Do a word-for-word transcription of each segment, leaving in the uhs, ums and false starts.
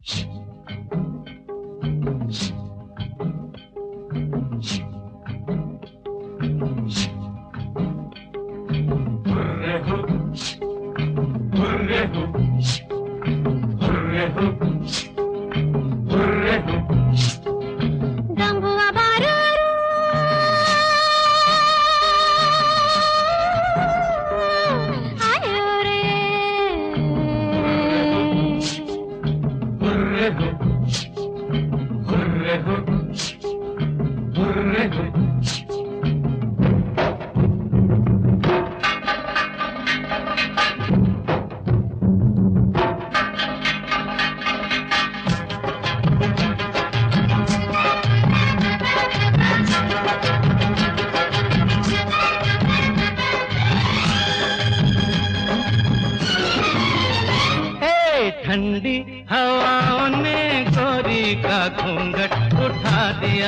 ठंडी हवाओं ने गोरी का घूंघट उठा दिया।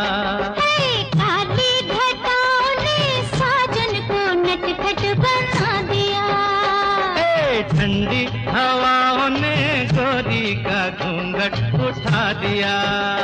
काली घटाओं ने साजन को नटखट बना दिया। ठंडी हवाओं ने गोरी का घूंघट उठा दिया।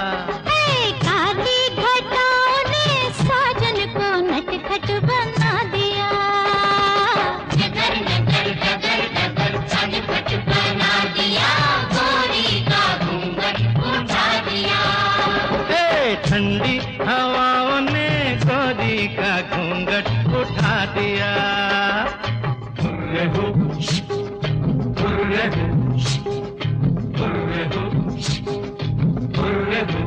काली घटाओं ने साजन को नटखट बना दिया। डगर डगर डगर डगर नटखट बना दिया, गोरी का घूंघट उठा दिया। ठंडी हवाओं ने गोरी का घूंघट उठा दिया। हुर्रे हो, हुर्रे हो, हुर्रे हो, हुर्रे हो।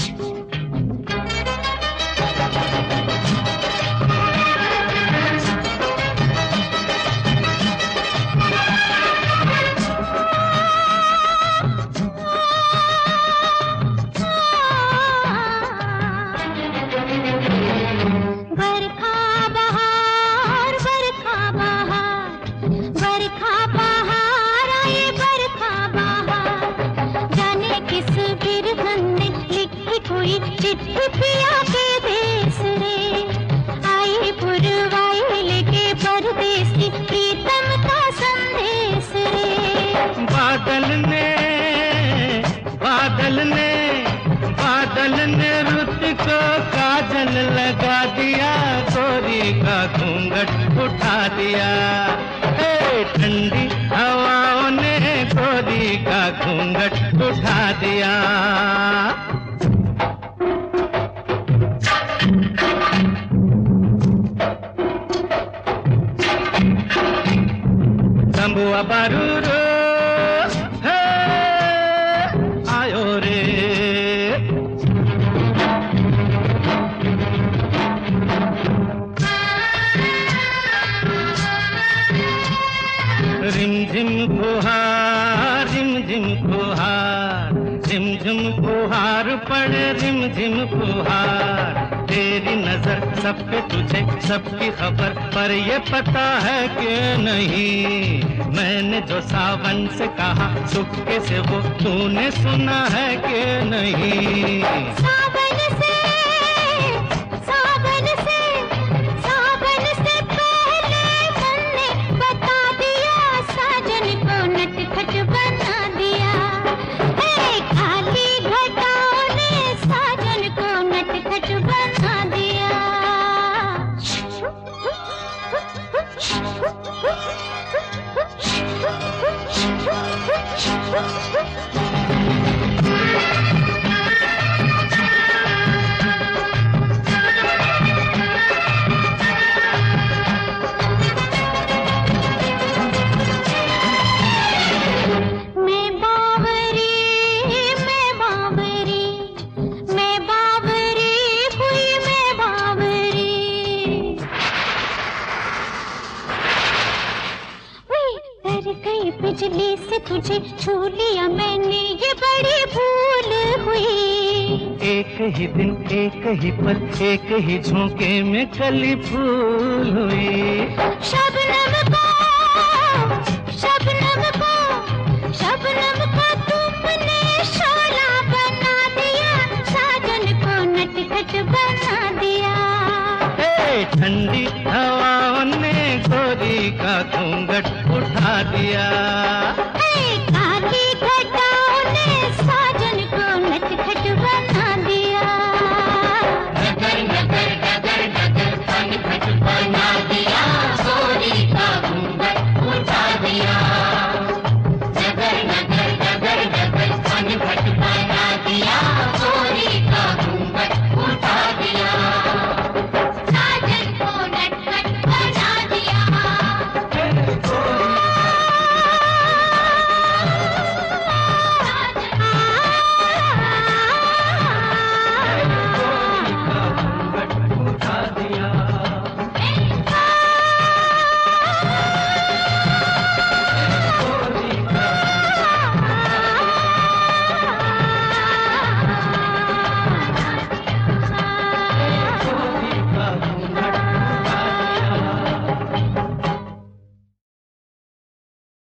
चिट्ठी पिया के देश रे, आई पुरवाई लेके परदेसी प्रीतम का संदेश रे। बादल ने बादल ने बादल ने रुत को काजल लगा दिया, गोरी का घूंघट उठा दिया। ए ठंडी हवाओं ने गोरी का घूंघट उठा दिया। तंबुआ बारूरो है आयो रे। रिमझिम फुहार रिमझिम फुहार रिमझिम फुहार पड़े रिमझिम फुहार। तेरी नजर सब पे तुझे सबकी खबर, पर ये पता है कि नहीं मैंने जो सावन से कहा चुपके से वो तूने सुना है कि नहीं। सावन से सावन से सावन से पहले तुमने बता दिया, साजन को नटखट बना दिया। हे खाली घटाओं ने साजन को नटखट बना दिया। बिजली से तुझे छू लिया मैंने, ये बड़ी भूल हुई। एक ही दिन एक ही पल एक ही झोंके में कली फूल हुई। शबनम को शबनम को शबनम को तुमने शोला बना दिया, साजन को नटखट बना दिया। ठंडी हवाओं ने गोरी का घूंघट उठा दिया।